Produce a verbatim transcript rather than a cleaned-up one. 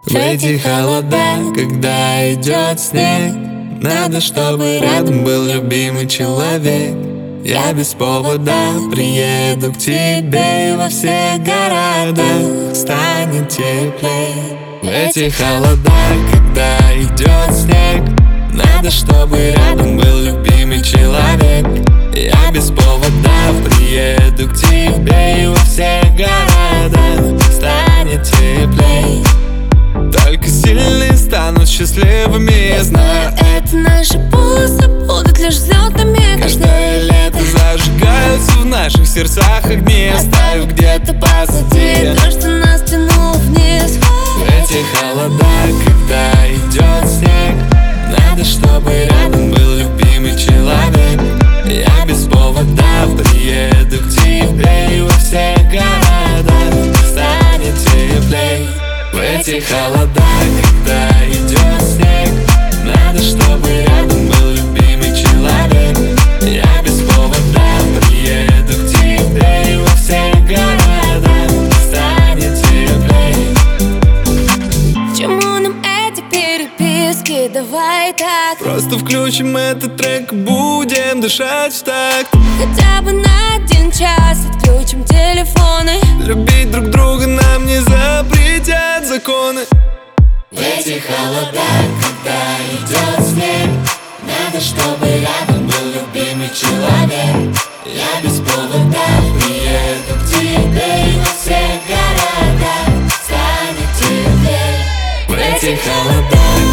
В эти холода, когда идет снег, надо, чтобы рядом был любимый человек. Я без повода приеду к тебе, и во всех городах станет теплее. В эти холода, когда идет снег, надо, чтобы рядом был любимый человек. Я без повода приеду к тебе, и во всех городах станет теплей. Только сильные станут счастливыми, я знаю. Это наши полосы будут лишь взлетами. Каждое лето зажигаются в наших сердцах огни, оставив где-то позади то, что нас тянуло вниз. В эти холода, когда идет снег, надо, чтобы рядом был любимый человек. Я без повода приеду к тебе, и во всех городах станет теплей. В эти холода, когда идет снег, надо, чтобы рядом был любимый человек. Я без повода приеду к тебе, и во всех городах станет теплей. К чему нам эти переписки? Давай так, Просто включим этот трек, будем дышать в такт. хотя бы на один час отключим телефоны. Любить друг друга нам не запретят законы. В эти холода, когда идет снег, надо, чтобы рядом был любимый человек. Я без повода приеду к тебе, и во всех городах станет теплее. В эти холода,